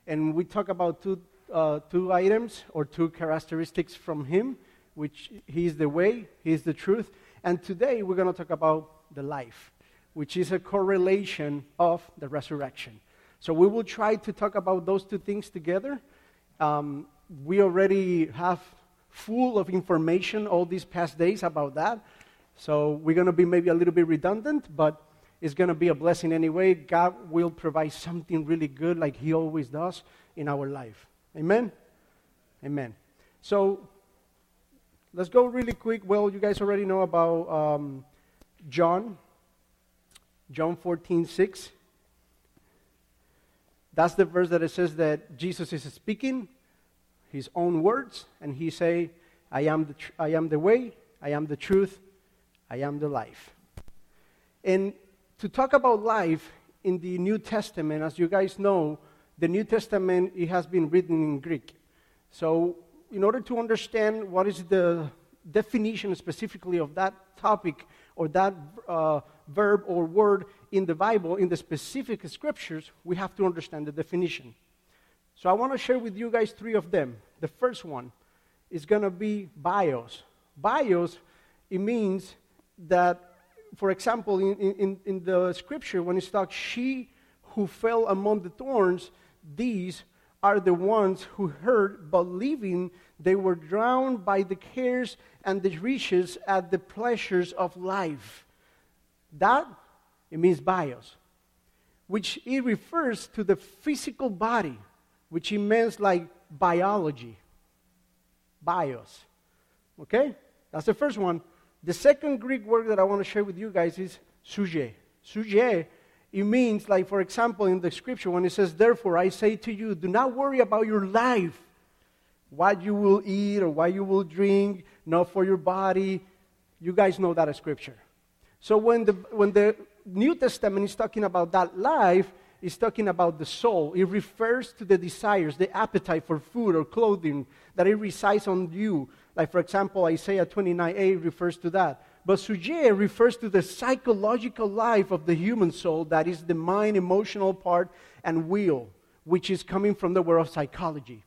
And we talk about two items or two characteristics from him, which he is the way, he is the truth. And today we're going to talk about the life, which is a correlation of the resurrection. So we will try to talk about those two things together. We already have full of information all these past days about that. So we're going to be maybe a little bit redundant, but it's going to be a blessing anyway. God will provide something really good like he always does in our life. Amen? Amen. So let's go really quick. Well, you guys already know about John 14:6. That's the verse that it says that Jesus is speaking his own words, and he say, I am the way, I am the truth, I am the life. And to talk about life in the New Testament, as you guys know, the New Testament, it has been written in Greek. So in order to understand what is the definition specifically of that topic or that verb or word in the Bible, in the specific scriptures, we have to understand the definition. So I want to share with you guys three of them. The first one is going to be bios. Bios, it means that, for example, in the scripture, when it's talks, she who fell among the thorns, these are the ones who heard, believing they were drowned by the cares and the riches at the pleasures of life. That, it means bios, which it refers to the physical body, which it means like biology. Bios. Okay? That's the first one. The second Greek word that I want to share with you guys is suge. Suge, it means, like, for example, in the scripture, when it says, therefore, I say to you, do not worry about your life, what you will eat or what you will drink, not for your body. You guys know that as scripture. So when the New Testament is talking about that life, it's talking about the soul. It refers to the desires, the appetite for food or clothing that it resides on you. Like, for example, Isaiah 29:8 refers to that. But suge refers to the psychological life of the human soul, that is the mind, emotional part, and will, which is coming from the world of psychology.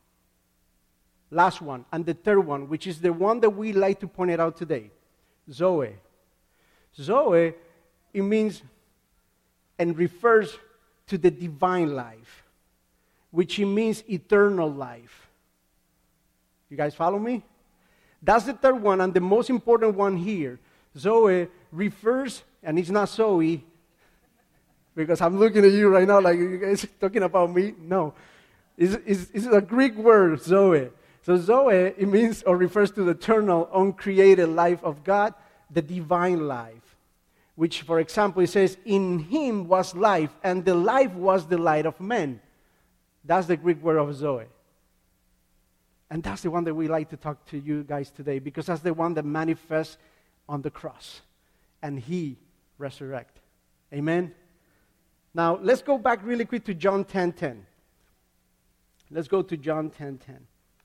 Last one, and the third one, which is the one that we like to point it out today, Zoe. Zoe, it means and refers to the divine life, which it means eternal life. You guys follow me? That's the third one, and the most important one here. Zoe refers, and it's not Zoe, because I'm looking at you right now like you guys are talking about me. No. It's a Greek word, Zoe. So Zoe, it means or refers to the eternal, uncreated life of God, the divine life. Which, for example, it says, in him was life, and the life was the light of men. That's the Greek word of Zoe. And that's the one that we like to talk to you guys today, because that's the one that manifests on the cross. And he resurrected. Amen? Now, let's go back really quick to John 10:10. Let's go to John 10:10.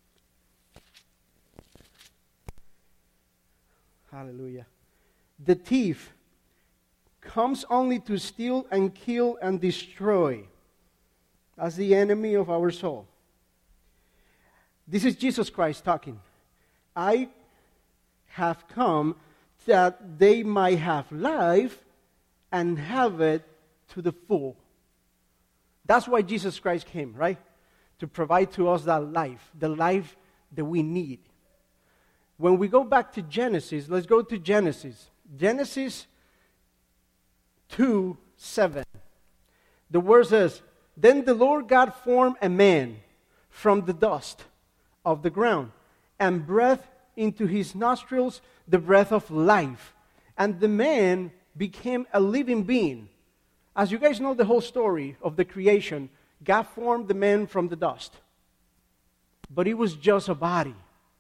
Hallelujah. The thief comes only to steal and kill and destroy. As the enemy of our soul. This is Jesus Christ talking. I have come that they might have life and have it to the full. That's why Jesus Christ came, right? To provide to us that life, the life that we need. When we go back to Genesis, let's go to Genesis. Genesis 2:7. The word says, then the Lord God formed a man from the dust of the ground and breathed into his nostrils the breath of life. And the man became a living being. As you guys know the whole story of the creation, God formed the man from the dust. But it was just a body.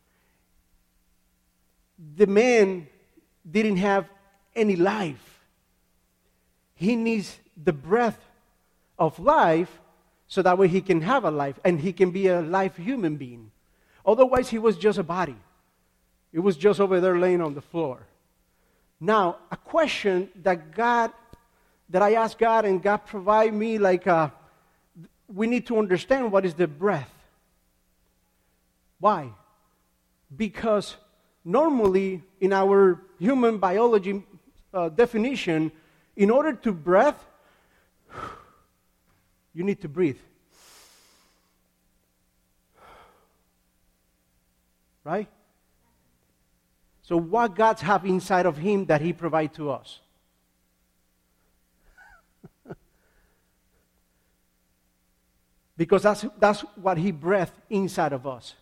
The man didn't have any life. He needs the breath of life so that way he can have a life and he can be a live human being. Otherwise, he was just a body. It was just over there laying on the floor. Now, a question that I asked God, and God provided me like we need to understand what is the breath. Why? Because normally in our human biology definition, in order to breathe, you need to breathe. Right? So what God have inside of him that he provides to us? Because that's what he breathed inside of us.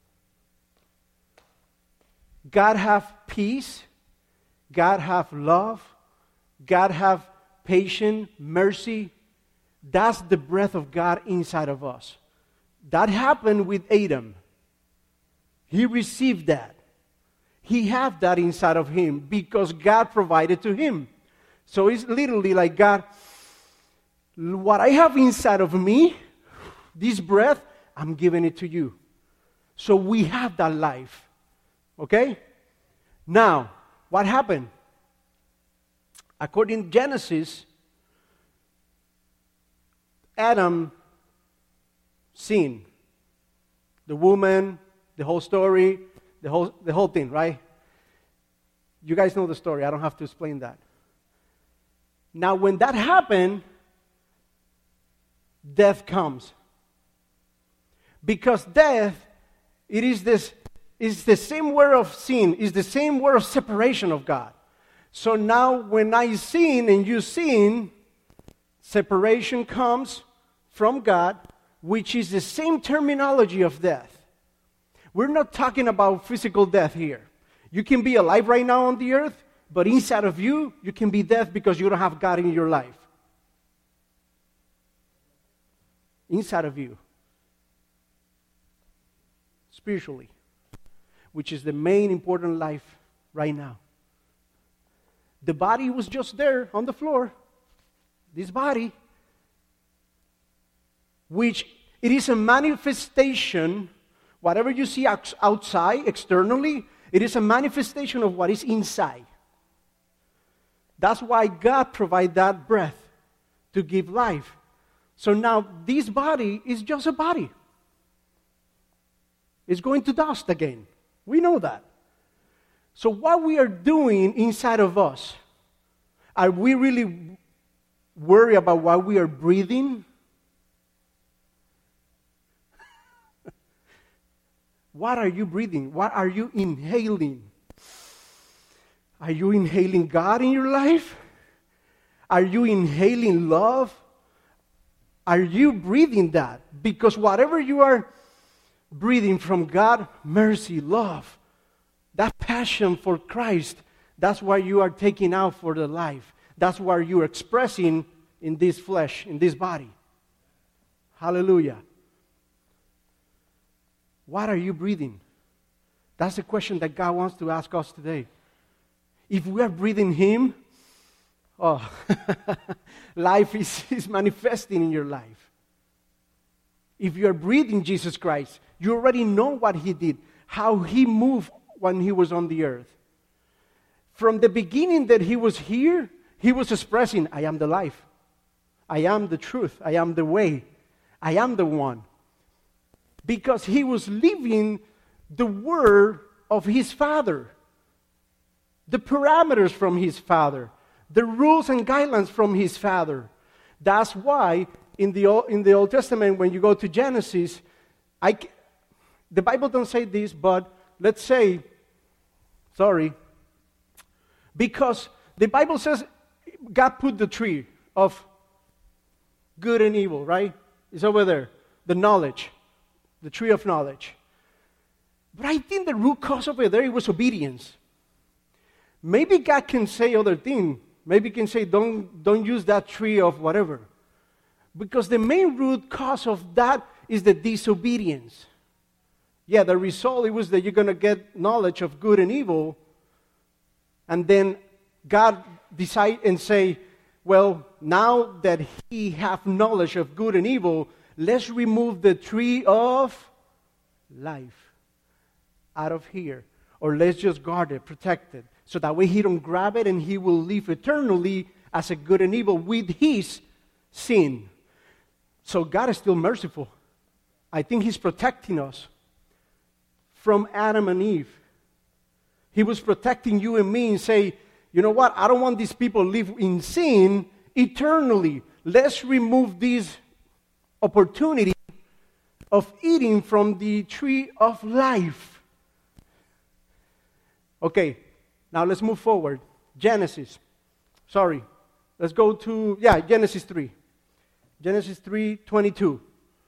God have peace. God have love. God have patience, mercy. That's the breath of God inside of us. That happened with Adam. He received that. He had that inside of him because God provided to him. So it's literally like, God, what I have inside of me, this breath, I'm giving it to you. So we have that life. Okay? Now, what happened? According to Genesis, Adam sinned. The woman, the whole story, the whole thing, right? You guys know the story. I don't have to explain that. Now, when that happened, death comes. Because death, it is the same word of sin, is the same word of separation of God. So now when I sin and you sin, separation comes from God, which is the same terminology of death. We're not talking about physical death here. You can be alive right now on the earth, but inside of you, you can be dead because you don't have God in your life. Inside of you. Spiritually. Which is the main important life right now. The body was just there on the floor. This body. Which it is a manifestation. Whatever you see outside, externally, it is a manifestation of what is inside. That's why God provides that breath to give life. So now this body is just a body. It's going to dust again. We know that. So what we are doing inside of us, are we really worried about what we are breathing? What are you breathing? What are you inhaling? Are you inhaling God in your life? Are you inhaling love? Are you breathing that? Because whatever you are breathing from God, mercy, love, that passion for Christ, that's what you are taking out for the life. That's what you are expressing in this flesh, in this body. Hallelujah. What are you breathing? That's the question that God wants to ask us today. If we are breathing Him, life is manifesting in your life. If you are breathing Jesus Christ, you already know what He did, how He moved when He was on the earth. From the beginning that He was here, He was expressing, I am the life. I am the truth. I am the way. I am the one. Because He was living the word of His Father. The parameters from His Father. The rules and guidelines from His Father. That's why in the Old Testament, when you go to Genesis, the Bible don't say this, but let's say, because the Bible says God put the tree of good and evil, right? It's over there. The knowledge. The tree of knowledge. But I think the root cause over there, it was obedience. Maybe God can say other things. Maybe He can say, don't use that tree of whatever. Because the main root cause of that is the disobedience. Yeah, the result, it was that you're going to get knowledge of good and evil. And then God decide and say, well, now that He have knowledge of good and evil, let's remove the tree of life out of here. Or let's just guard it, protect it. So that way He don't grab it and He will live eternally as a good and evil with His sin. So God is still merciful. I think He's protecting us from Adam and Eve. He was protecting you and me and say, you know what? I don't want these people to live in sin eternally. Let's remove this opportunity of eating from the tree of life. Okay, now let's move forward. Genesis. Sorry. Let's go to, Genesis 3. Genesis 3:22.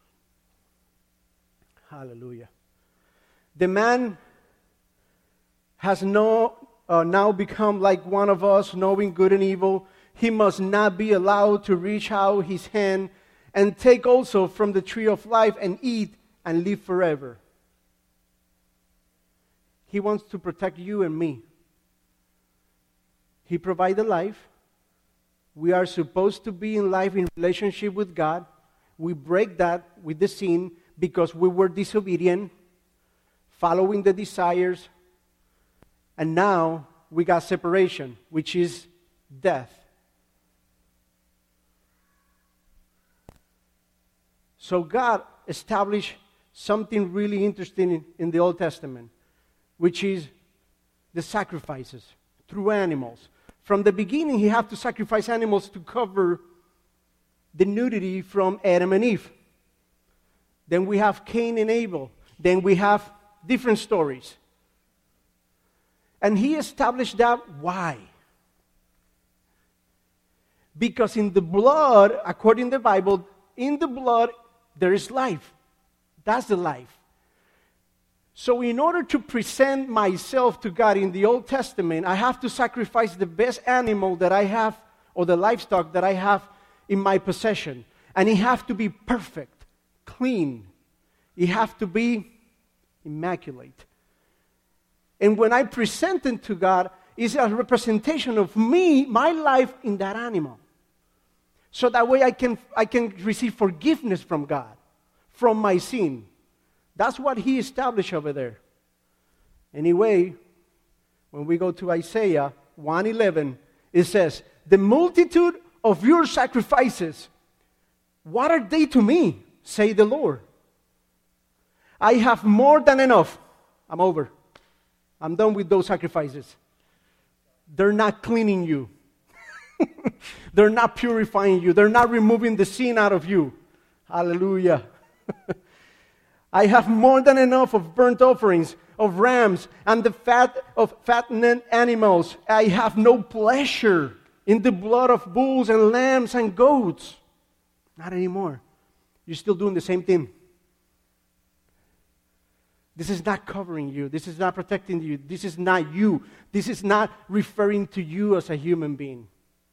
Hallelujah. The man has now become like one of us, knowing good and evil. He must not be allowed to reach out his hand and take also from the tree of life and eat and live forever. He wants to protect you and me. He provided life. We are supposed to be in life in relationship with God. We break that with the sin because we were disobedient, following the desires, and now we got separation, which is death. So God established something really interesting in the Old Testament, which is the sacrifices through animals. From the beginning, He had to sacrifice animals to cover the nudity from Adam and Eve. Then we have Cain and Abel. Then we have different stories. And He established that. Why? Because in the blood, according to the Bible, in the blood, there is life. That's the life. So in order to present myself to God in the Old Testament, I have to sacrifice the best animal that I have, or the livestock that I have in my possession. And it has to be perfect, clean. It has to be immaculate. And when I present it to God, it's a representation of me, my life in that animal. So that way I can receive forgiveness from God, from my sin. That's what He established over there. Anyway, when we go to Isaiah 1:11, it says, "The multitude of your sacrifices, what are they to me, say the Lord? I have more than enough." I'm over. I'm done with those sacrifices. They're not cleaning you. They're not purifying you. They're not removing the sin out of you. Hallelujah. I have more than enough of burnt offerings, of rams, and the fat of fattened animals. I have no pleasure in the blood of bulls and lambs and goats. Not anymore. You're still doing the same thing. This is not covering you. This is not protecting you. This is not you. This is not referring to you as a human being.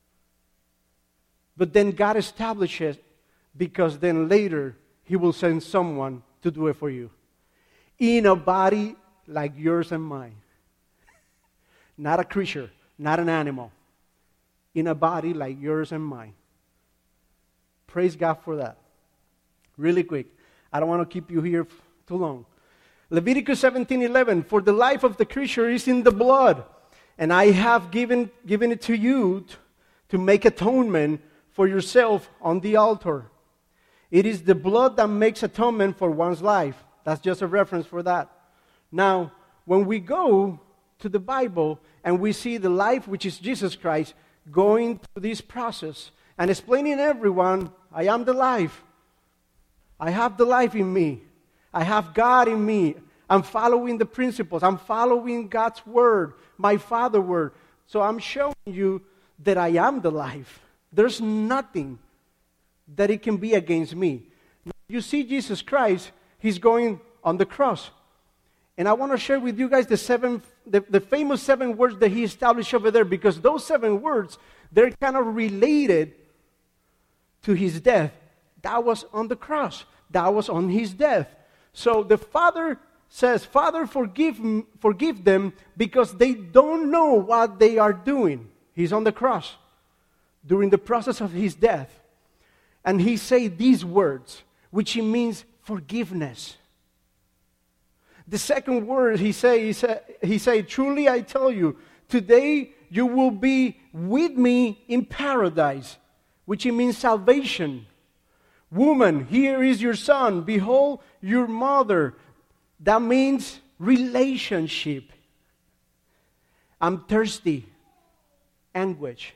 But then God establishes, because then later He will send someone to do it for you. In a body like yours and mine. Not a creature, not an animal. In a body like yours and mine. Praise God for that. Really quick. I don't want to keep you here too long. Leviticus 17:11, "For the life of the creature is in the blood, and I have given it to you to make atonement for yourself on the altar. It is the blood that makes atonement for one's life." That's just a reference for that. Now, when we go to the Bible and we see the life, which is Jesus Christ, going through this process and explaining to everyone, I am the life. I have the life in me. I have God in me. I'm following the principles. I'm following God's word, my Father's word. So I'm showing you that I am the life. There's nothing that it can be against me. You see Jesus Christ, He's going on the cross. And I want to share with you guys the famous 7 words that He established over there, because those 7 words, they're kind of related to His death. That was on the cross. That was on His death. So the Father says, "Father, forgive them because they don't know what they are doing." He's on the cross during the process of His death. And He said these words, which means forgiveness. The second word He said, "Truly I tell you, today you will be with me in paradise," which means salvation. Woman, here is your son. Behold, your mother. That means relationship. I'm thirsty. Anguish.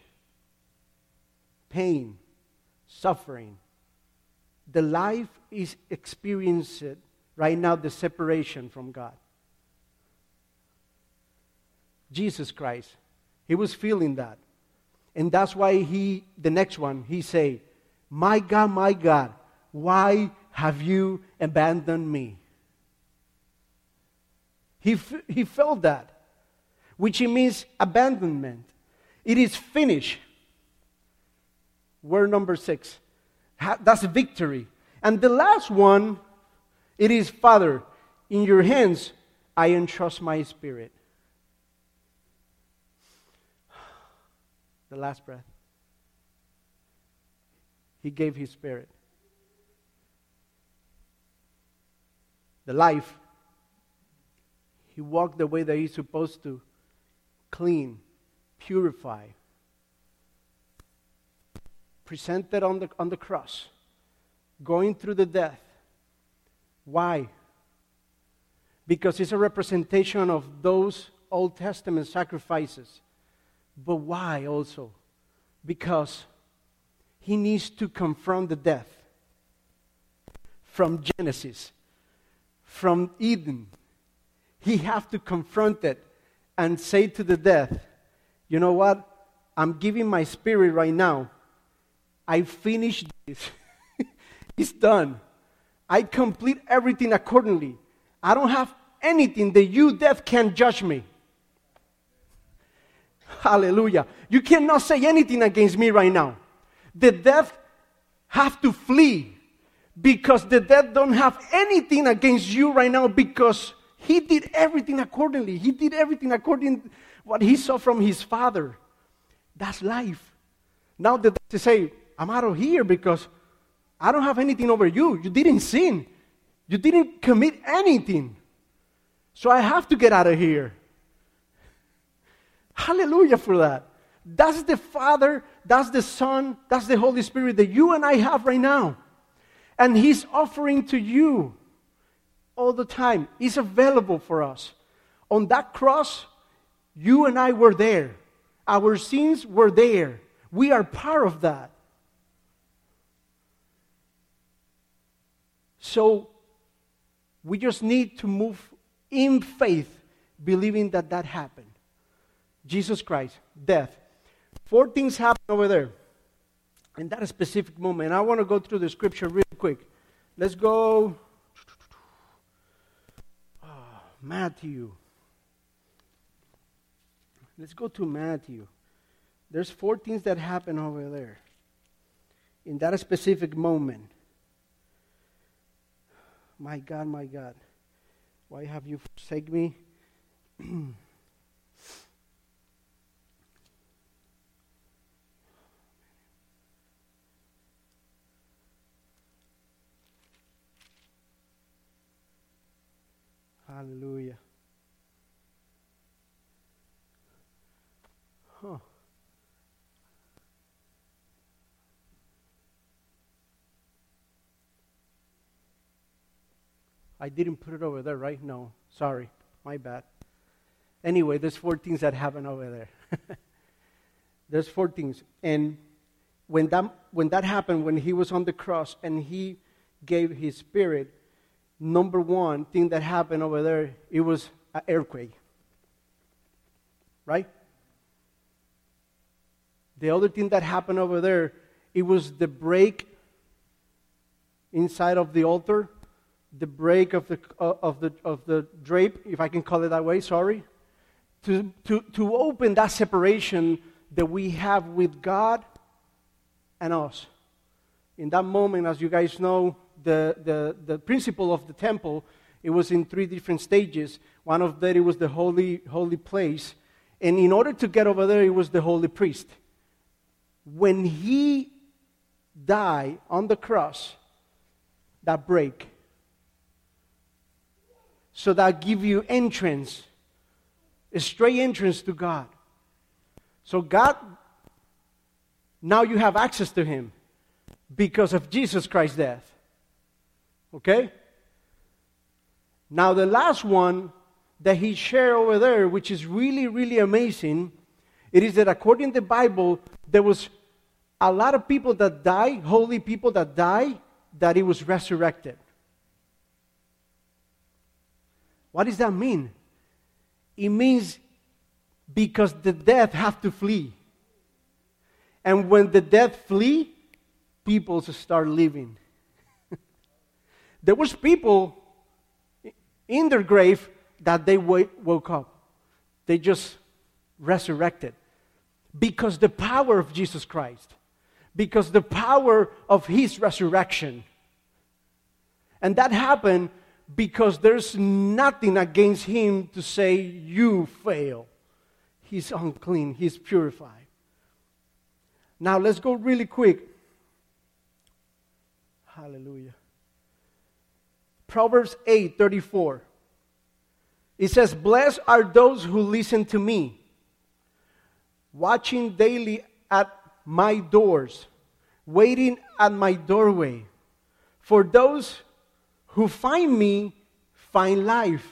Pain. Suffering. The life is experiencing right now the separation from God. Jesus Christ, he was feeling that. And that's why the next one, he say, my God, why have you abandoned me? He felt that, which means abandonment. It is finished. Word number 6. That's victory. And the last one, it is, Father, in your hands I entrust my spirit. The last breath. He gave his spirit. The life. He walked the way that he's supposed to. Clean, purify. Presented on the cross. Going through the death. Why? Because it's a representation of those Old Testament sacrifices. But why also? Because he needs to confront the death. From Genesis, from Eden, he has to confront it and say to the death, you know what? I'm giving my spirit right now. I finished this. It's done. I complete everything accordingly. I don't have anything that you, death, can judge me. Hallelujah. You cannot say anything against me right now. The death have to flee because the death don't have anything against you right now because he did everything accordingly. He did everything according to what he saw from his Father. That's life. Now the death say, I'm out of here because I don't have anything over you. You didn't sin. You didn't commit anything. So I have to get out of here. Hallelujah for that. That's the Father, that's the Son, that's the Holy Spirit that you and I have right now. And He's offering to you all the time. He's available for us. On that cross, you and I were there. Our sins were there. We are part of that. So, we just need to move in faith, believing that that happened. Jesus Christ, death. 4 things happen over there in that specific moment. I want to go through the scripture real quick. Let's go. Matthew. Let's go to Matthew. There's 4 things that happen over there in that specific moment. My God, why have you forsaken me? Hallelujah. I didn't put it over there, right? No, sorry, my bad. Anyway, there's 4 things that happen over there. There's 4 things. And when that happened, when he was on the cross and he gave his spirit, number 1 thing that happened over there, it was an earthquake. Right? The other thing that happened over there, it was the break inside of the altar, the break of the drape, if I can call it that way, sorry, to open that separation that we have with God and us. In that moment, as you guys know, the principle of the temple, it was in 3 different stages. One of them, it was the holy place. And in order to get over there, it was the holy priest. When he died on the cross, that break. So that give you entrance, a straight entrance to God. So God, now you have access to Him. because of Jesus Christ's death. Okay? Now the last one that he shared over there, which is really, really amazing, it is that according to the Bible, there was a lot of people that died, holy people that died, that he was resurrected. What does that mean? It means because the death have to flee. And when the death flee, people start living. There was people in their grave that they woke up. They just resurrected. Because the power of Jesus Christ. Because the power of His resurrection. And that happened because there's nothing against Him to say, you fail. He's unclean. He's purified. Now let's go really quick. Hallelujah. Proverbs 8:34. It says, blessed are those who listen to me, watching daily at my doors, waiting at my doorway. For those who find me find life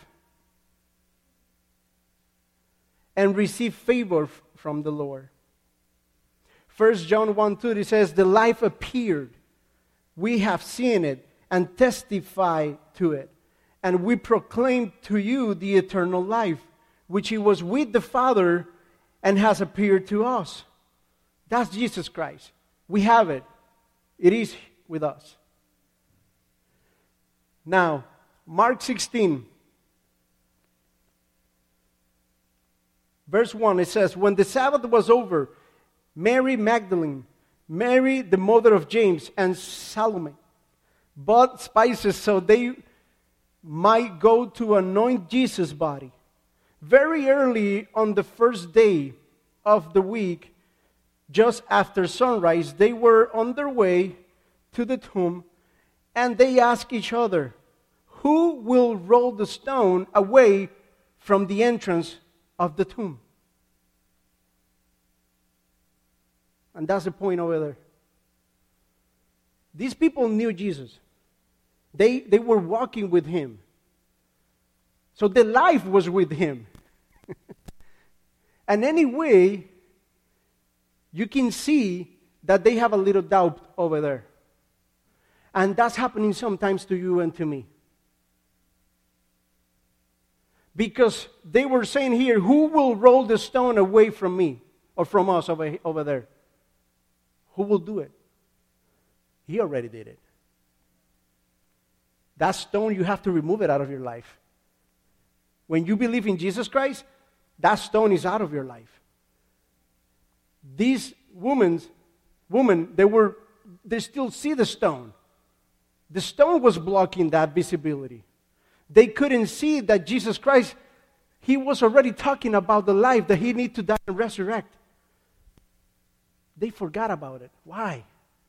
and receive favor from the Lord. 1 John 1:2, it says, the life appeared. We have seen it and testify to it. And we proclaim to you the eternal life, which He was with the Father and has appeared to us. That's Jesus Christ. We have it. It is with us. Now, Mark 16, verse 1, it says, when the Sabbath was over, Mary Magdalene, Mary the mother of James, and Salome bought spices so they might go to anoint Jesus' body. Very early on the first day of the week, just after sunrise, they were on their way to the tomb, and they asked each other, who will roll the stone away from the entrance of the tomb? And that's the point over there. These people knew Jesus. They were walking with Him. So their life was with Him. And anyway, you can see that they have a little doubt over there. And that's happening sometimes to you and to me. Because they were saying here, who will roll the stone away from me or from us over there? Who will do it? He already did it. That stone, you have to remove it out of your life. When you believe in Jesus Christ, that stone is out of your life. These women, they still see the stone. The stone was blocking that visibility. They couldn't see that Jesus Christ, He was already talking about the life that He need to die and resurrect. They forgot about it. Why?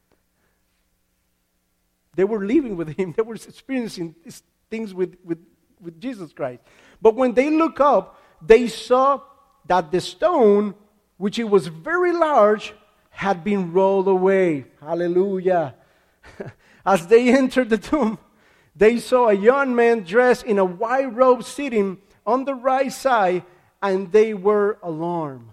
They were living with Him. They were experiencing these things with Jesus Christ. But when they look up, they saw that the stone, which it was very large, had been rolled away. Hallelujah. As they entered the tomb, they saw a young man dressed in a white robe sitting on the right side, and they were alarmed.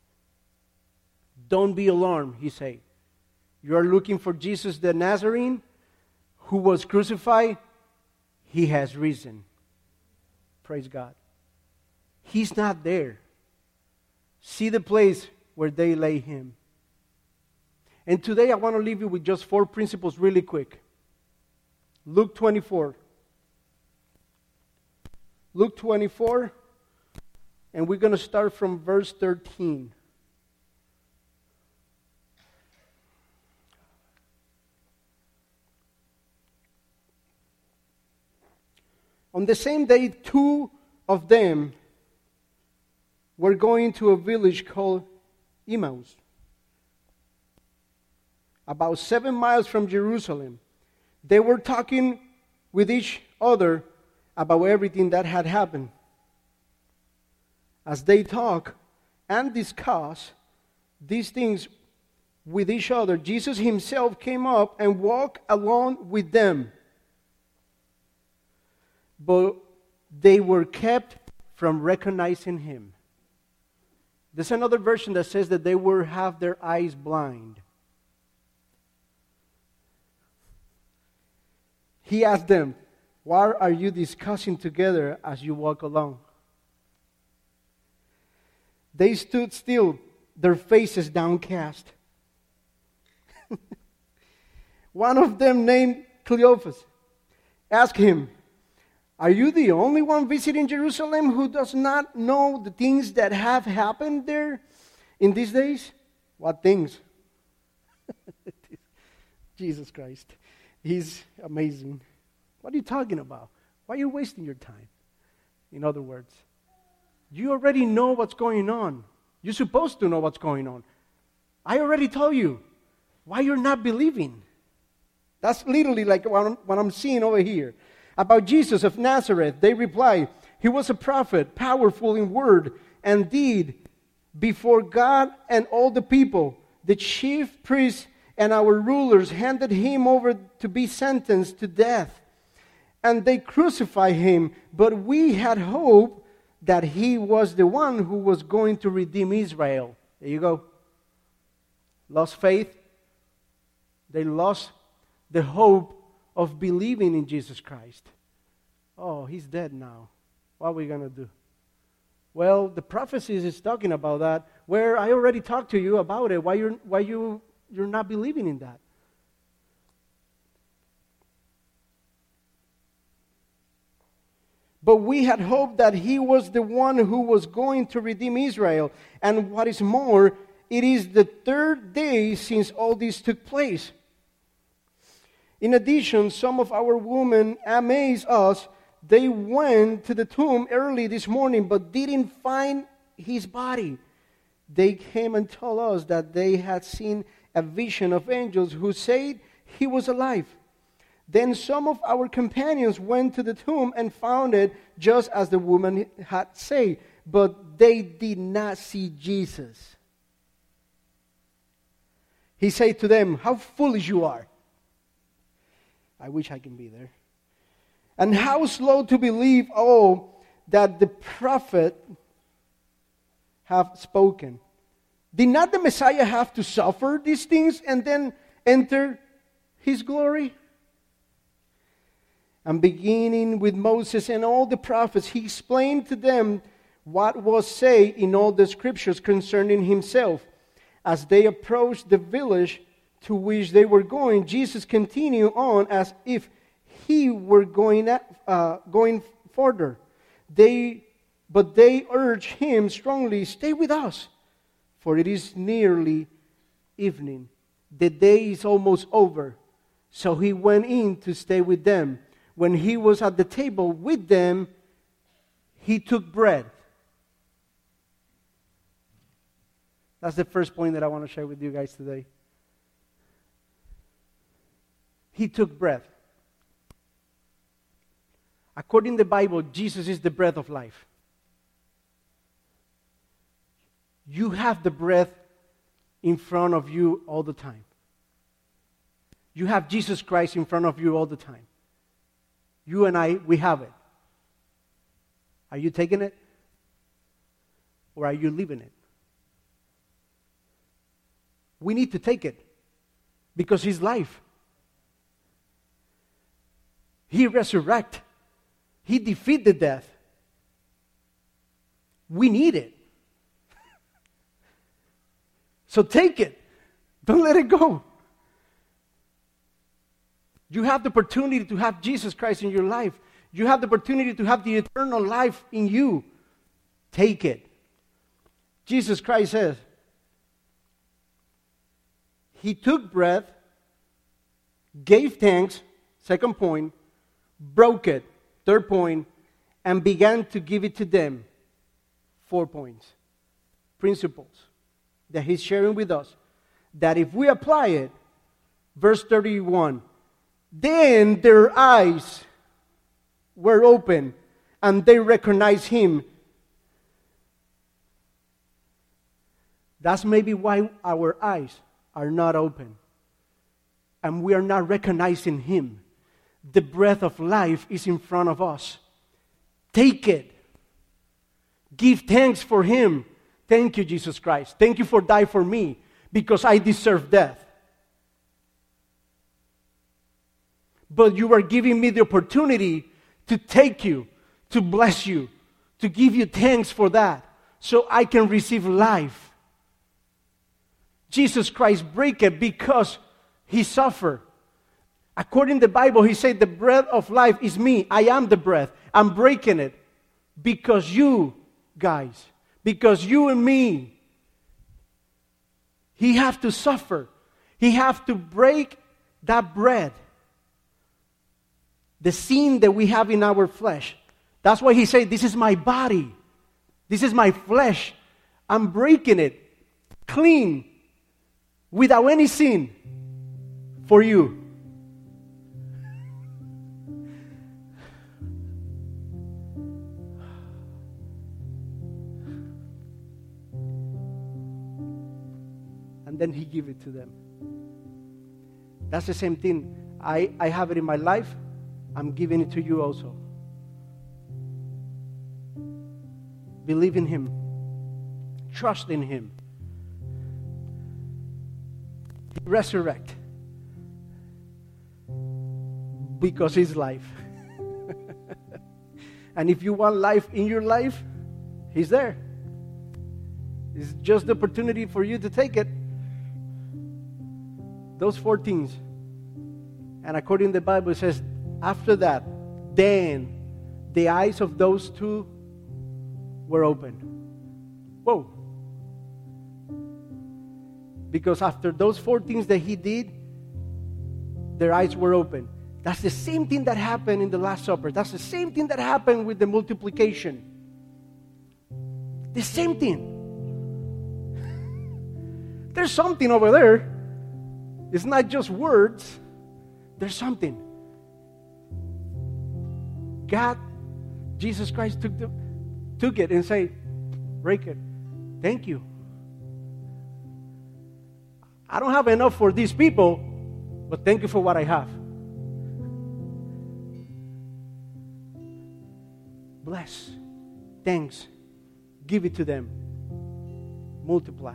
Don't be alarmed, He said. You are looking for Jesus the Nazarene, who was crucified. He has risen. Praise God. He's not there. See the place where they lay Him. And today I want to leave you with just 4 principles really quick. Luke 24. Luke 24, and we're going to start from verse 13. On the same day, 2 of them were going to a village called Emmaus, about 7 miles from Jerusalem. They were talking with each other about everything that had happened. As they talk and discuss these things with each other, Jesus himself came up and walked along with them. But they were kept from recognizing him. There's another version that says that they were have their eyes blind. He asked them, "What are you discussing together as you walk along?" They stood still, their faces downcast. One of them, named Cleophas, asked him, "Are you the only one visiting Jerusalem who does not know the things that have happened there in these days?" What things? Jesus Christ. He's amazing. What are you talking about? Why are you wasting your time? In other words, you already know what's going on. You're supposed to know what's going on. I already told you. Why you're not believing? That's literally like what I'm seeing over here. About Jesus of Nazareth, they reply, "He was a prophet, powerful in word and deed before God and all the people. The chief priests and our rulers handed him over to be sentenced to death. And they crucified him, but we had hope that he was the one who was going to redeem Israel." There you go. Lost faith. They lost the hope of believing in Jesus Christ. Oh, he's dead now. What are we going to do? Well, the prophecies is talking about that, where I already talked to you about it. Why you're not believing in that? But we had hoped that he was the one who was going to redeem Israel. And what is more, it is the third day since all this took place. In addition, some of our women amazed us. They went to the tomb early this morning but didn't find his body. They came and told us that they had seen a vision of angels who said he was alive. Then some of our companions went to the tomb and found it just as the woman had said, but they did not see Jesus. He said to them, "How foolish you are." I wish I can be there. "And how slow to believe all that the prophet have spoken. Did not the Messiah have to suffer these things and then enter his glory?" And beginning with Moses and all the prophets, he explained to them what was said in all the scriptures concerning himself. As they approached the village to which they were going, Jesus continued on as if he were going further. But they urged him strongly, "Stay with us, for it is nearly evening. The day is almost over." So he went in to stay with them. When he was at the table with them, he took bread. That's the first point that I want to share with you guys today. He took bread. According to the Bible, Jesus is the bread of life. You have the bread in front of you all the time. You have Jesus Christ in front of you all the time. You and I, we have it. Are you taking it? Or are you leaving it? We need to take it because He's life. He resurrected. He defeated death. We need it. So take it. Don't let it go. You have the opportunity to have Jesus Christ in your life. You have the opportunity to have the eternal life in you. Take it. Jesus Christ says, He took bread, gave thanks, second point, broke it, third point, and began to give it to them. 4 points. Principles that He's sharing with us. That if we apply it, verse 31, then their eyes were open and they recognized Him. That's maybe why our eyes are not open. And we are not recognizing Him. The breath of life is in front of us. Take it. Give thanks for Him. Thank you, Jesus Christ. Thank you for dying for me because I deserve death. But you are giving me the opportunity to take you, to bless you, to give you thanks for that so I can receive life. Jesus Christ break it because He suffered. According to the Bible, He said the breath of life is me. I am the breath. I'm breaking it because you guys, because you and me, He have to suffer. He have to break that bread. The sin that we have in our flesh. That's why He said, this is my body. This is my flesh. I'm breaking it clean, without any sin, for you. And then He gave it to them. That's the same thing. I have it in my life. I'm giving it to you also. Believe in Him. Trust in Him. He resurrect. Because He's life. And if you want life in your life, He's there. It's just the opportunity for you to take it. Those 4 things. And according to the Bible, it says, after that, then the eyes of those 2 were open. Whoa. Because after those 4 things that He did, their eyes were open. That's the same thing that happened in the Last Supper. That's the same thing that happened with the multiplication. The same thing. There's something over there. It's not just words. There's something. God, Jesus Christ took it and said, break it. Thank you. I don't have enough for these people, but thank you for what I have. Bless. Thanks. Give it to them. Multiply.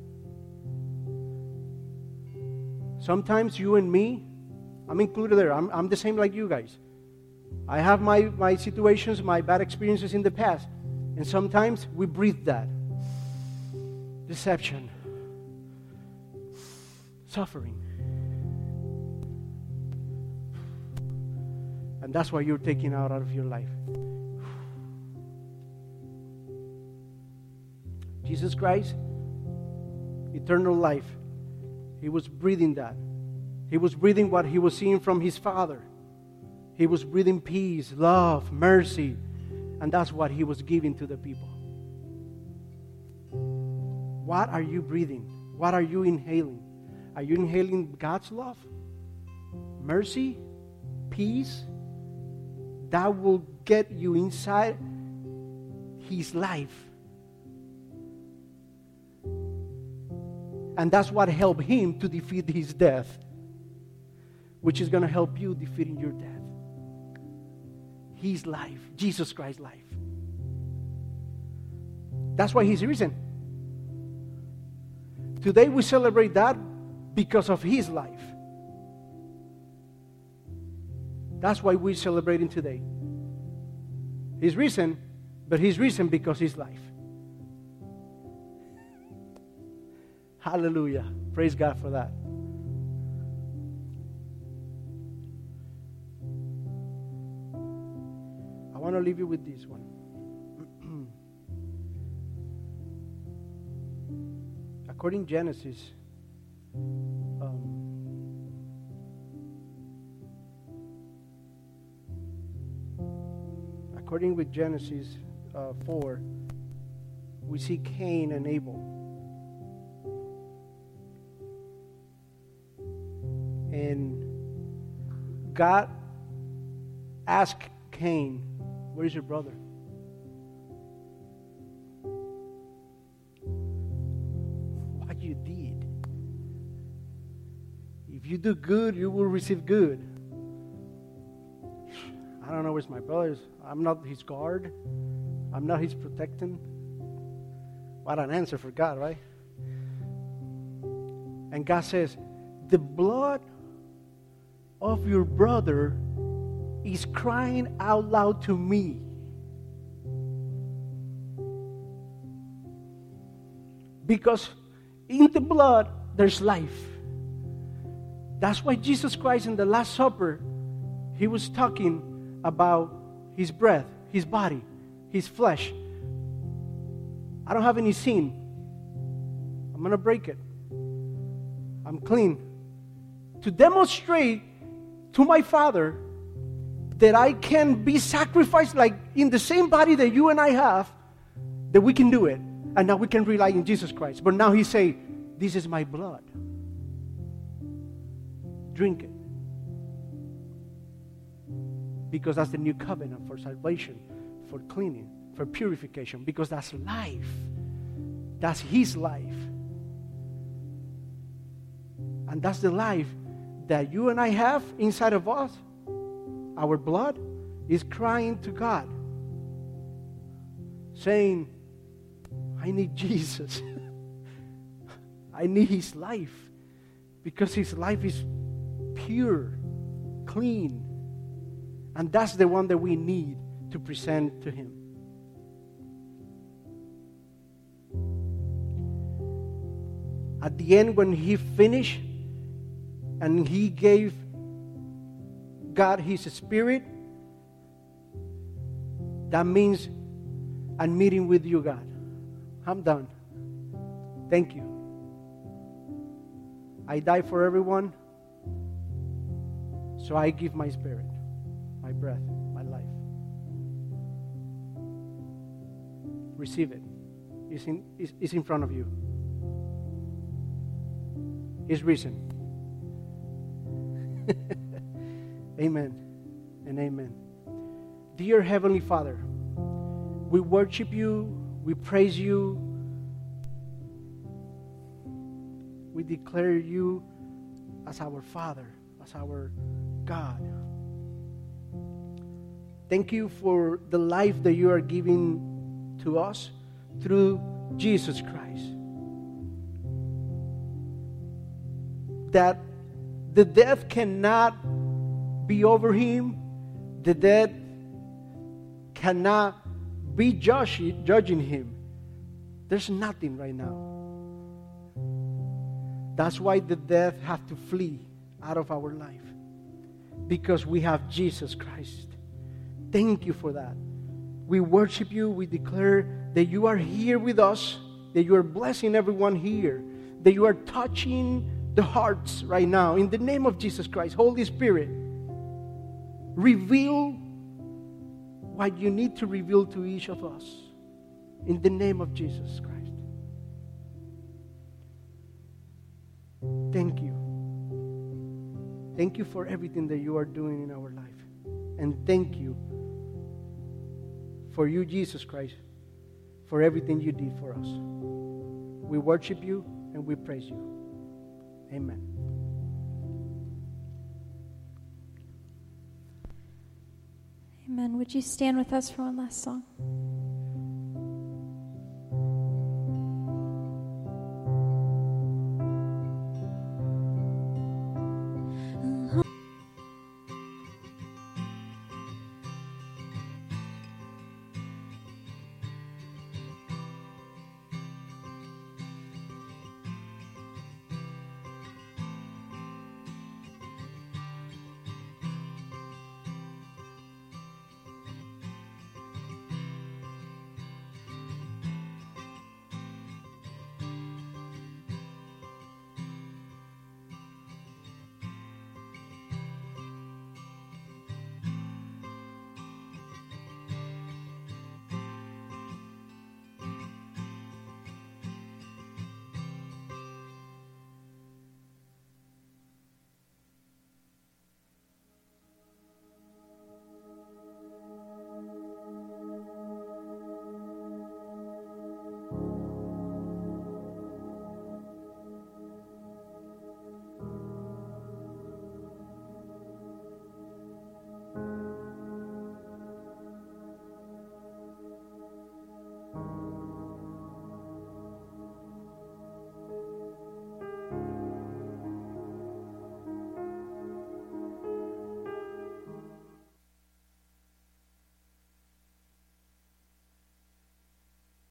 Sometimes you and me, I'm included there. I'm the same like you guys. I have my situations, my bad experiences in the past. And sometimes we breathe that. Deception. Suffering. And that's why you're taking out of your life. Jesus Christ, eternal life. He was breathing that. He was breathing what He was seeing from His Father. He was breathing peace, love, mercy. And that's what He was giving to the people. What are you breathing? What are you inhaling? Are you inhaling God's love? Mercy? Peace? That will get you inside His life. And that's what helped Him to defeat His death, which is going to help you defeating your death. His life, Jesus Christ's life. That's why He's risen. Today we celebrate that because of His life. That's why we're celebrating today. He's risen, but He's risen because His life. Hallelujah. Praise God for that. I want to leave you with this one. According to Genesis, according with Genesis 4, we see Cain and Abel. And God asked Cain, where is your brother? What you did? If you do good, you will receive good. I don't know where's my brother. I'm not his guard. I'm not his protectant. What an answer for God, right? And God says, the blood of your brother is crying out loud to me. Because in the blood, there's life. That's why Jesus Christ in the Last Supper, he was talking about his breath, his body, his flesh. I don't have any sin. I'm going to break it. I'm clean. To demonstrate to my Father that I can be sacrificed like in the same body that you and I have, that we can do it. And now we can rely in Jesus Christ. But now he say, this is my blood. Drink it. Because that's the new covenant for salvation, for cleaning, for purification. Because that's life. That's his life. And that's the life that you and I have inside of us. Our blood is crying to God, saying, I need Jesus. I need his life. Because his life is pure, clean. And that's the one that we need to present to him. At the end, when he finished and he gave God his Spirit, that means I'm meeting with you, God. I'm done. Thank you. I die for everyone, so I give my spirit, my breath, my life. Receive it. It's in front of you. It's risen. Amen and amen. Dear Heavenly Father, we worship you, we praise you, we declare you as our Father, as our God. Thank you for the life that you are giving to us through Jesus Christ. That the death cannot be over him. The death cannot be judging him. There's nothing right now. That's why the death has to flee out of our life. Because we have Jesus Christ. Thank you for that. We worship you. We declare that you are here with us. That you are blessing everyone here. That you are touching the hearts right now. In the name of Jesus Christ, Holy Spirit, reveal what you need to reveal to each of us. In the name of Jesus Christ. Thank you. Thank you for everything that you are doing in our life. And thank you for you, Jesus Christ, for everything you did for us. We worship you and we praise you. Amen. Amen. Would you stand with us for one last song?